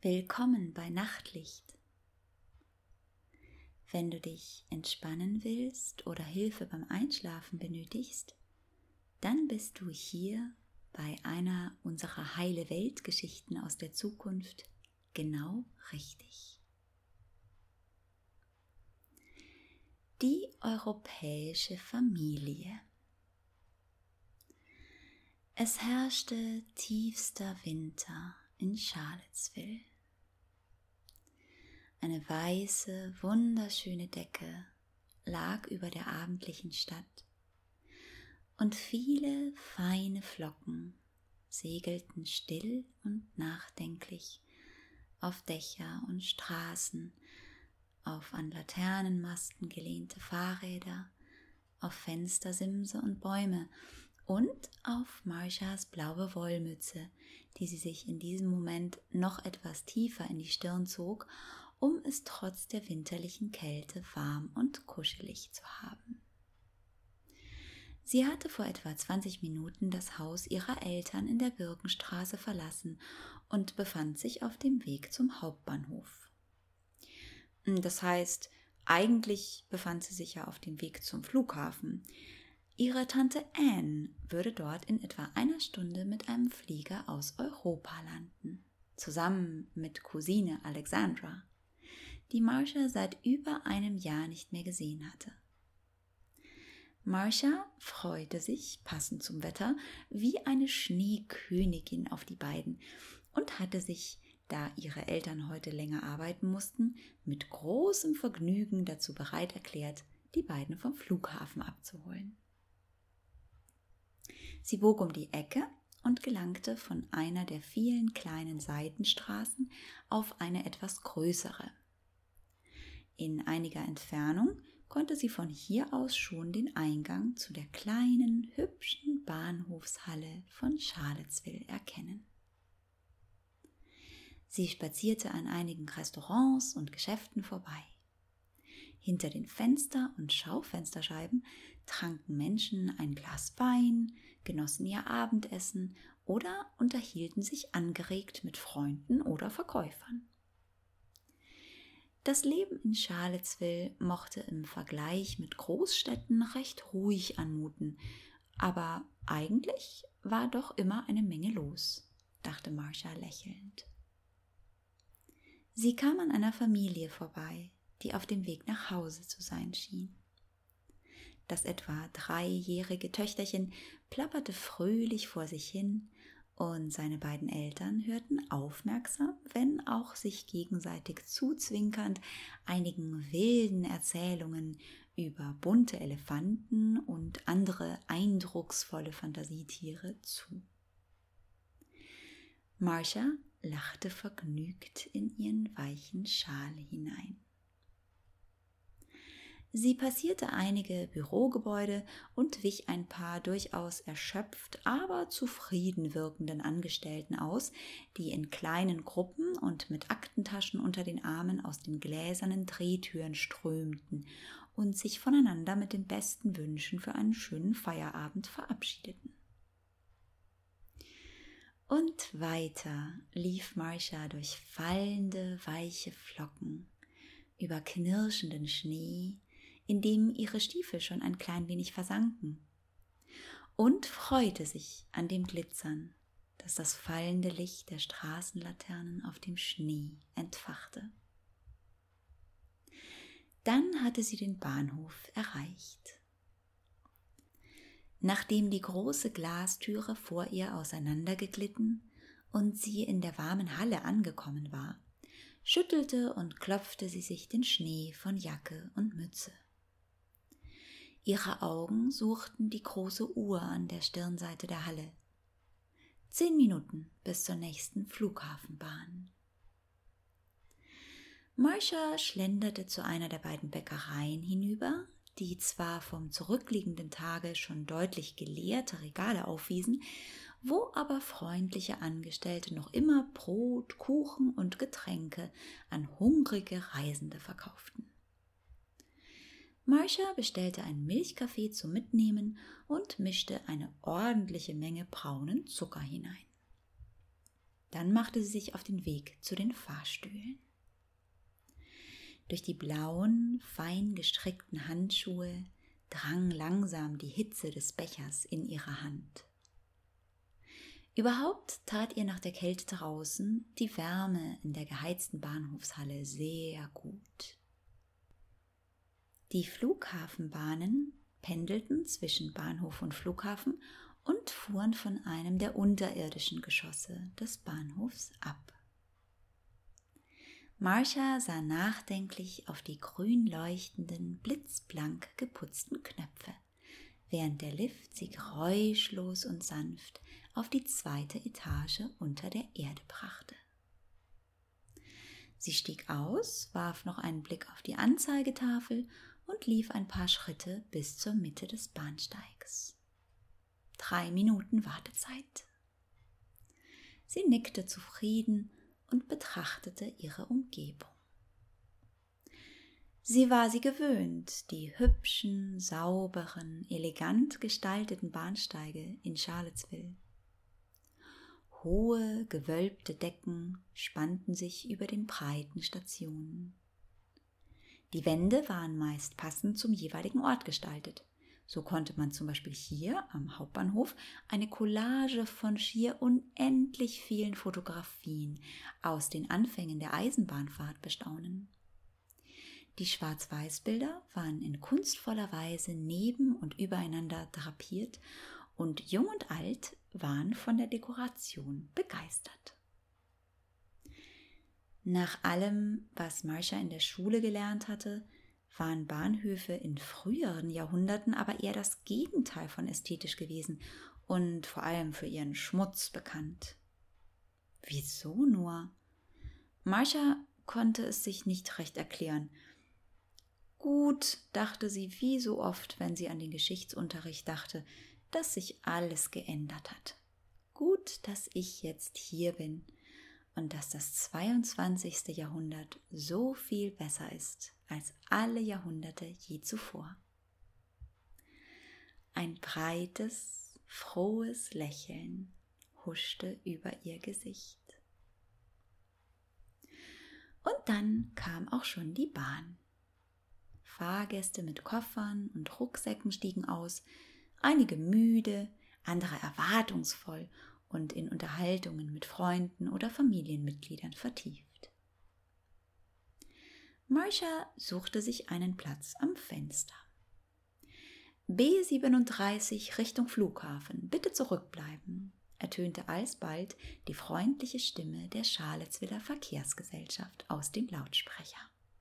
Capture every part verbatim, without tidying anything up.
Willkommen bei Nachtlicht. Wenn du dich entspannen willst oder Hilfe beim Einschlafen benötigst, dann bist du hier bei einer unserer heile Weltgeschichten aus der Zukunft genau richtig. Die europäische Familie. Es herrschte tiefster Winter in Charlottesville. Eine weiße, wunderschöne Decke lag über der abendlichen Stadt und viele feine Flocken segelten still und nachdenklich auf Dächer und Straßen, auf an Laternenmasten gelehnte Fahrräder, auf Fenstersimse und Bäume und auf Marshas blaue Wollmütze, die sie sich in diesem Moment noch etwas tiefer in die Stirn zog, um es trotz der winterlichen Kälte warm und kuschelig zu haben. Sie hatte vor etwa zwanzig Minuten das Haus ihrer Eltern in der Birkenstraße verlassen und befand sich auf dem Weg zum Hauptbahnhof. Das heißt, eigentlich befand sie sich ja auf dem Weg zum Flughafen. Ihre Tante Anne würde dort in etwa einer Stunde mit einem Flieger aus Europa landen, zusammen mit Cousine Alexandra, die Marsha seit über einem Jahr nicht mehr gesehen hatte. Marsha freute sich, passend zum Wetter, wie eine Schneekönigin auf die beiden und hatte sich, da ihre Eltern heute länger arbeiten mussten, mit großem Vergnügen dazu bereit erklärt, die beiden vom Flughafen abzuholen. Sie bog um die Ecke und gelangte von einer der vielen kleinen Seitenstraßen auf eine etwas größere. In einiger Entfernung konnte sie von hier aus schon den Eingang zu der kleinen, hübschen Bahnhofshalle von Charlottesville erkennen. Sie spazierte an einigen Restaurants und Geschäften vorbei. Hinter den Fenster- und Schaufensterscheiben tranken Menschen ein Glas Wein, genossen ihr Abendessen oder unterhielten sich angeregt mit Freunden oder Verkäufern. Das Leben in Charlottesville mochte im Vergleich mit Großstädten recht ruhig anmuten, aber eigentlich war doch immer eine Menge los, dachte Marsha lächelnd. Sie kam an einer Familie vorbei, die auf dem Weg nach Hause zu sein schien. Das etwa dreijährige Töchterchen plapperte fröhlich vor sich hin, und seine beiden Eltern hörten aufmerksam, wenn auch sich gegenseitig zuzwinkernd, einigen wilden Erzählungen über bunte Elefanten und andere eindrucksvolle Fantasietiere zu. Marsha lachte vergnügt in ihren weichen Schal hinein. Sie passierte einige Bürogebäude und wich ein paar durchaus erschöpft, aber zufrieden wirkenden Angestellten aus, die in kleinen Gruppen und mit Aktentaschen unter den Armen aus den gläsernen Drehtüren strömten und sich voneinander mit den besten Wünschen für einen schönen Feierabend verabschiedeten. Und weiter lief Marsha durch fallende, weiche Flocken, über knirschenden Schnee, in dem ihre Stiefel schon ein klein wenig versanken, und freute sich an dem Glitzern, das das fallende Licht der Straßenlaternen auf dem Schnee entfachte. Dann hatte sie den Bahnhof erreicht. Nachdem die große Glastüre vor ihr auseinandergeglitten und sie in der warmen Halle angekommen war, schüttelte und klopfte sie sich den Schnee von Jacke und Mütze. Ihre Augen suchten die große Uhr an der Stirnseite der Halle. Zehn Minuten bis zur nächsten Flughafenbahn. Marsha schlenderte zu einer der beiden Bäckereien hinüber, die zwar vom zurückliegenden Tage schon deutlich geleerte Regale aufwiesen, wo aber freundliche Angestellte noch immer Brot, Kuchen und Getränke an hungrige Reisende verkauften. Marsha bestellte einen Milchkaffee zum Mitnehmen und mischte eine ordentliche Menge braunen Zucker hinein. Dann machte sie sich auf den Weg zu den Fahrstühlen. Durch die blauen, fein gestrickten Handschuhe drang langsam die Hitze des Bechers in ihre Hand. Überhaupt tat ihr nach der Kälte draußen die Wärme in der geheizten Bahnhofshalle sehr gut. Die Flughafenbahnen pendelten zwischen Bahnhof und Flughafen und fuhren von einem der unterirdischen Geschosse des Bahnhofs ab. Marcia sah nachdenklich auf die grün leuchtenden, blitzblank geputzten Knöpfe, während der Lift sie geräuschlos und sanft auf die zweite Etage unter der Erde brachte. Sie stieg aus, warf noch einen Blick auf die Anzeigetafel und lief ein paar Schritte bis zur Mitte des Bahnsteigs. Drei Minuten Wartezeit. Sie nickte zufrieden und betrachtete ihre Umgebung. Sie war sie gewöhnt, die hübschen, sauberen, elegant gestalteten Bahnsteige in Charlottesville. Hohe, gewölbte Decken spannten sich über den breiten Stationen. Die Wände waren meist passend zum jeweiligen Ort gestaltet. So konnte man zum Beispiel hier am Hauptbahnhof eine Collage von schier unendlich vielen Fotografien aus den Anfängen der Eisenbahnfahrt bestaunen. Die Schwarz-Weiß-Bilder waren in kunstvoller Weise neben und übereinander drapiert und Jung und Alt waren von der Dekoration begeistert. Nach allem, was Marcia in der Schule gelernt hatte, waren Bahnhöfe in früheren Jahrhunderten aber eher das Gegenteil von ästhetisch gewesen und vor allem für ihren Schmutz bekannt. Wieso nur? Marcia konnte es sich nicht recht erklären. Gut, dachte sie wie so oft, wenn sie an den Geschichtsunterricht dachte, dass sich alles geändert hat. Gut, dass ich jetzt hier bin und dass das zweiundzwanzigste Jahrhundert so viel besser ist als alle Jahrhunderte je zuvor. Ein breites, frohes Lächeln huschte über ihr Gesicht. Und dann kam auch schon die Bahn. Fahrgäste mit Koffern und Rucksäcken stiegen aus, einige müde, andere erwartungsvoll und in Unterhaltungen mit Freunden oder Familienmitgliedern vertieft. Marcia suchte sich einen Platz am Fenster. B siebenunddreißig Richtung Flughafen, bitte zurückbleiben, ertönte alsbald die freundliche Stimme der Charlottesviller Verkehrsgesellschaft aus dem Lautsprecher.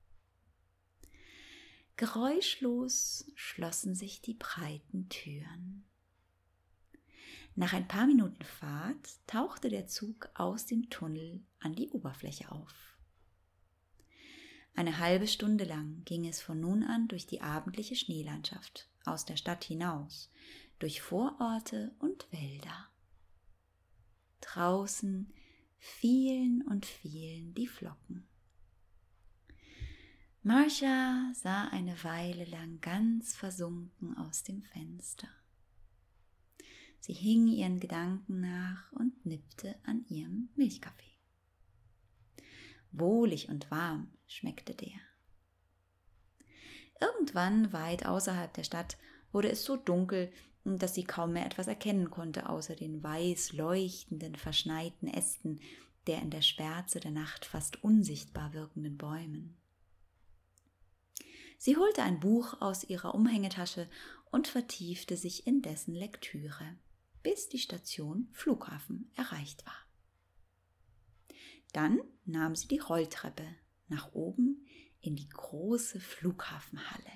Geräuschlos schlossen sich die breiten Türen. Nach ein paar Minuten Fahrt tauchte der Zug aus dem Tunnel an die Oberfläche auf. Eine halbe Stunde lang ging es von nun an durch die abendliche Schneelandschaft, aus der Stadt hinaus, durch Vororte und Wälder. Draußen fielen und fielen die Flocken. Marcia sah eine Weile lang ganz versunken aus dem Fenster. Sie hing ihren Gedanken nach und nippte an ihrem Milchkaffee. Wohlig und warm schmeckte der. Irgendwann, weit außerhalb der Stadt, wurde es so dunkel, dass sie kaum mehr etwas erkennen konnte, außer den weiß leuchtenden, verschneiten Ästen der in der Schwärze der Nacht fast unsichtbar wirkenden Bäumen. Sie holte ein Buch aus ihrer Umhängetasche und vertiefte sich in dessen Lektüre, bis die Station Flughafen erreicht war. Dann nahm sie die Rolltreppe nach oben in die große Flughafenhalle.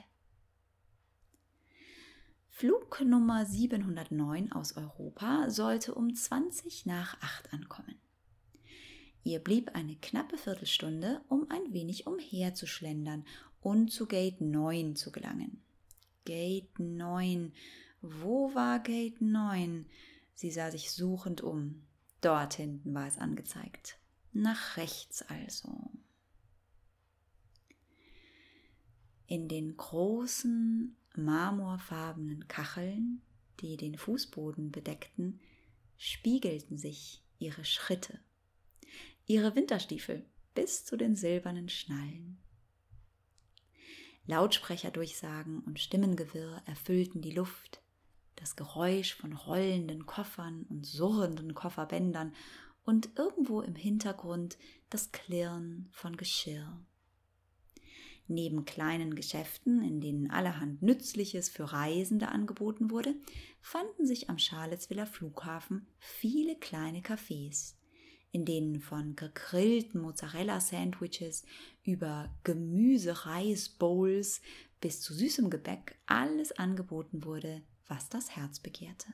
Flug Nummer siebenhundertneun aus Europa sollte um zwanzig nach acht ankommen. Ihr blieb eine knappe Viertelstunde, um ein wenig umherzuschlendern und zu Gate neun zu gelangen. Gate neun, wo war Gate neun? Sie sah sich suchend um. Dort hinten war es angezeigt. Nach rechts also. In den großen, marmorfarbenen Kacheln, die den Fußboden bedeckten, spiegelten sich ihre Schritte ihre Winterstiefel bis zu den silbernen Schnallen. Lautsprecherdurchsagen und Stimmengewirr erfüllten die Luft, das Geräusch von rollenden Koffern und surrenden Kofferbändern und irgendwo im Hintergrund das Klirren von Geschirr. Neben kleinen Geschäften, in denen allerhand Nützliches für Reisende angeboten wurde, fanden sich am Charlottesviller Flughafen viele kleine Cafés, in denen von gegrillten Mozzarella-Sandwiches über Gemüse-Reis-Bowls bis zu süßem Gebäck alles angeboten wurde, was das Herz begehrte.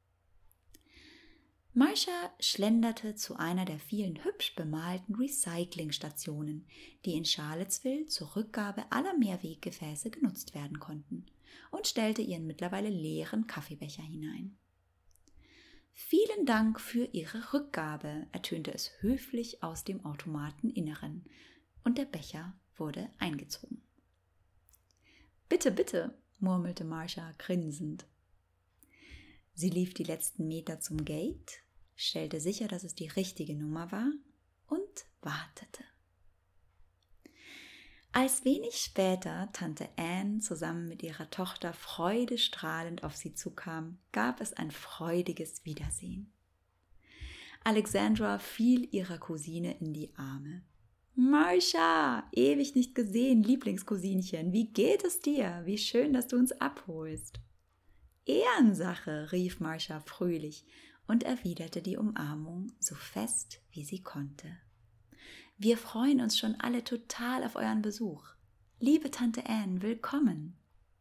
Marcia schlenderte zu einer der vielen hübsch bemalten Recyclingstationen, die in Charlottesville zur Rückgabe aller Mehrweggefäße genutzt werden konnten, und stellte ihren mittlerweile leeren Kaffeebecher hinein. »Vielen Dank für Ihre Rückgabe«, ertönte es höflich aus dem Automateninneren, und der Becher wurde eingezogen. »Bitte, bitte«, murmelte Marcia grinsend. Sie lief die letzten Meter zum Gate, stellte sicher, dass es die richtige Nummer war und wartete. Als wenig später Tante Anne zusammen mit ihrer Tochter freudestrahlend auf sie zukam, gab es ein freudiges Wiedersehen. Alexandra fiel ihrer Cousine in die Arme. »Marcia, ewig nicht gesehen, Lieblingscousinchen, wie geht es dir? Wie schön, dass du uns abholst.« »Ehrensache«, rief Marcia fröhlich und erwiderte die Umarmung so fest, wie sie konnte. »Wir freuen uns schon alle total auf euren Besuch. Liebe Tante Anne, willkommen!«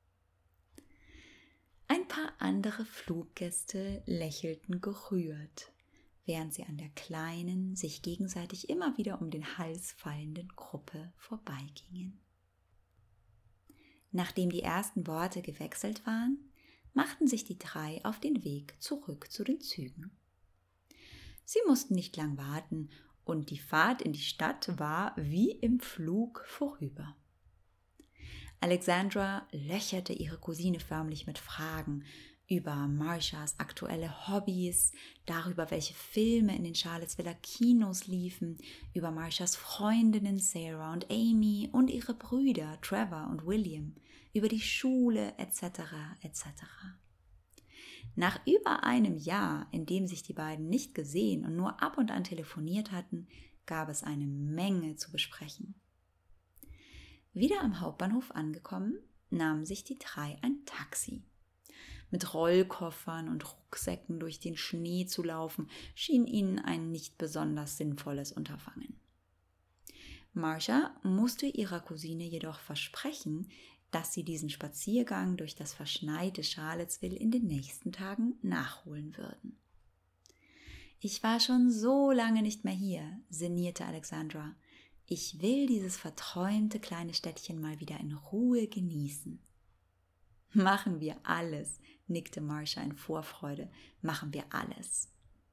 Ein paar andere Fluggäste lächelten gerührt, während sie an der kleinen, sich gegenseitig immer wieder um den Hals fallenden Gruppe vorbeigingen. Nachdem die ersten Worte gewechselt waren, machten sich die drei auf den Weg zurück zu den Zügen. Sie mussten nicht lang warten und die Fahrt in die Stadt war wie im Flug vorüber. Alexandra löcherte ihre Cousine förmlich mit Fragen über Marcias aktuelle Hobbys, darüber, welche Filme in den Charlottesviller Kinos liefen, über Marcias Freundinnen Sarah und Amy und ihre Brüder Trevor und William, über die Schule et cetera et cetera. Nach über einem Jahr, in dem sich die beiden nicht gesehen und nur ab und an telefoniert hatten, gab es eine Menge zu besprechen. Wieder am Hauptbahnhof angekommen, nahmen sich die drei ein Taxi. Mit Rollkoffern und Rucksäcken durch den Schnee zu laufen, schien ihnen ein nicht besonders sinnvolles Unterfangen. Marcia musste ihrer Cousine jedoch versprechen, dass sie diesen Spaziergang durch das verschneite Charlottesville in den nächsten Tagen nachholen würden. »Ich war schon so lange nicht mehr hier«, sinnierte Alexandra. »Ich will dieses verträumte kleine Städtchen mal wieder in Ruhe genießen.« »Machen wir alles«, nickte Marcia in Vorfreude. »Machen wir alles.«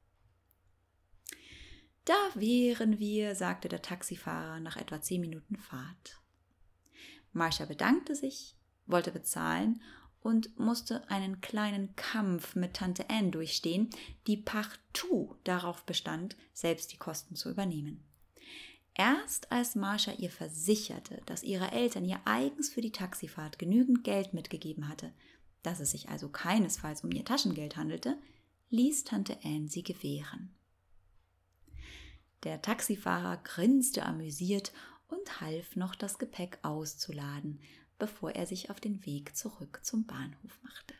»Da wären wir«, sagte der Taxifahrer nach etwa zehn Minuten Fahrt. Marcia bedankte sich, wollte bezahlen und musste einen kleinen Kampf mit Tante Anne durchstehen, die partout darauf bestand, selbst die Kosten zu übernehmen. Erst als Marcia ihr versicherte, dass ihre Eltern ihr eigens für die Taxifahrt genügend Geld mitgegeben hatte, dass es sich also keinesfalls um ihr Taschengeld handelte, ließ Tante Anne sie gewähren. Der Taxifahrer grinste amüsiert und half noch, das Gepäck auszuladen, bevor er sich auf den Weg zurück zum Bahnhof machte.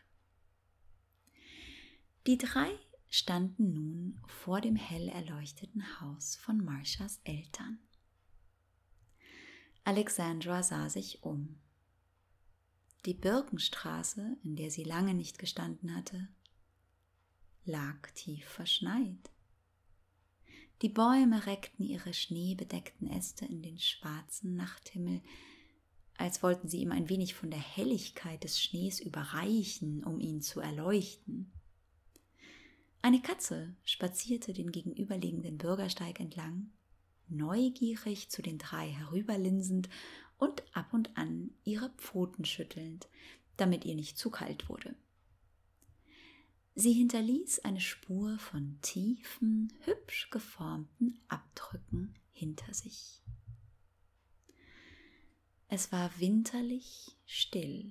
Die drei standen nun vor dem hell erleuchteten Haus von Marcias Eltern. Alexandra sah sich um. Die Birkenstraße, in der sie lange nicht gestanden hatte, lag tief verschneit. Die Bäume reckten ihre schneebedeckten Äste in den schwarzen Nachthimmel, als wollten sie ihm ein wenig von der Helligkeit des Schnees überreichen, um ihn zu erleuchten. Eine Katze spazierte den gegenüberliegenden Bürgersteig entlang, neugierig zu den drei herüberlinsend und ab und an ihre Pfoten schüttelnd, damit ihr nicht zu kalt wurde. Sie hinterließ eine Spur von tiefen, hübsch geformten Abdrücken hinter sich. Es war winterlich still.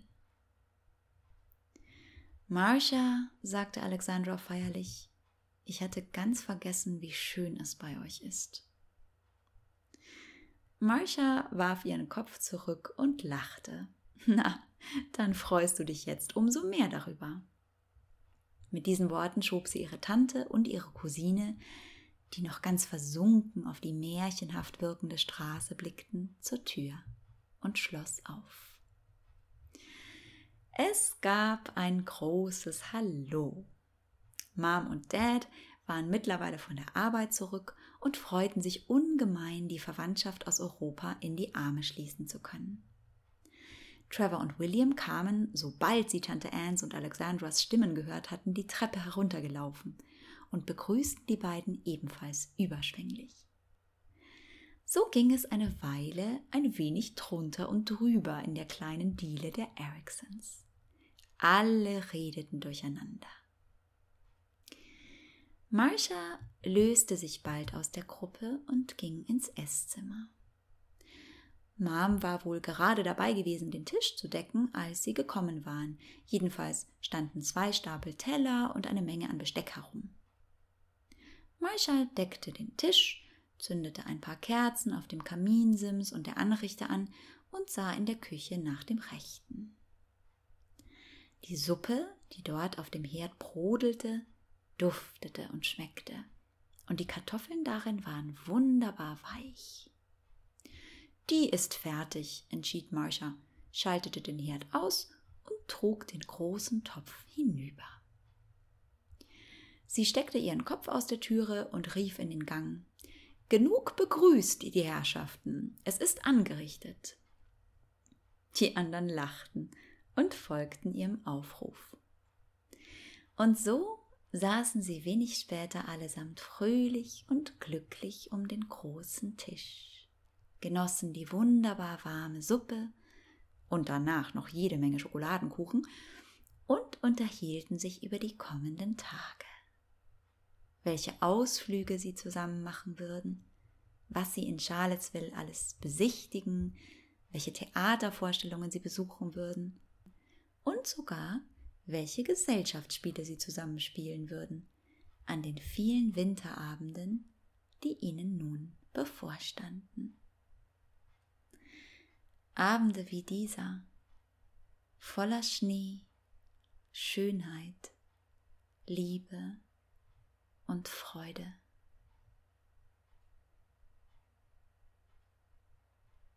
»Marcia«, sagte Alexandra feierlich, »ich hatte ganz vergessen, wie schön es bei euch ist.« Marcia warf ihren Kopf zurück und lachte. »Na, dann freust du dich jetzt umso mehr darüber.« Mit diesen Worten schob sie ihre Tante und ihre Cousine, die noch ganz versunken auf die märchenhaft wirkende Straße blickten, zur Tür und schloss auf. Es gab ein großes Hallo. Mom und Dad waren mittlerweile von der Arbeit zurück und freuten sich ungemein, die Verwandtschaft aus Europa in die Arme schließen zu können. Trevor und William kamen, sobald sie Tante Anns und Alexandras Stimmen gehört hatten, die Treppe heruntergelaufen und begrüßten die beiden ebenfalls überschwänglich. So ging es eine Weile ein wenig drunter und drüber in der kleinen Diele der Eriksons. Alle redeten durcheinander. Marcia löste sich bald aus der Gruppe und ging ins Esszimmer. Mom war wohl gerade dabei gewesen, den Tisch zu decken, als sie gekommen waren. Jedenfalls standen zwei Stapel Teller und eine Menge an Besteck herum. Marcia deckte den Tisch, zündete ein paar Kerzen auf dem Kaminsims und der Anrichte an und sah in der Küche nach dem Rechten. Die Suppe, die dort auf dem Herd brodelte, duftete und schmeckte, und die Kartoffeln darin waren wunderbar weich. »Die ist fertig«, entschied Marcia, schaltete den Herd aus und trug den großen Topf hinüber. Sie steckte ihren Kopf aus der Türe und rief in den Gang: »Genug begrüßt, die Herrschaften, es ist angerichtet.« Die anderen lachten und folgten ihrem Aufruf. Und so saßen sie wenig später allesamt fröhlich und glücklich um den großen Tisch, genossen die wunderbar warme Suppe und danach noch jede Menge Schokoladenkuchen und unterhielten sich über die kommenden Tage. Welche Ausflüge sie zusammen machen würden, was sie in Charlottesville alles besichtigen, welche Theatervorstellungen sie besuchen würden und sogar, welche Gesellschaftsspiele sie zusammen spielen würden an den vielen Winterabenden, die ihnen nun bevorstanden. Abende wie dieser, voller Schnee, Schönheit, Liebe und Freude.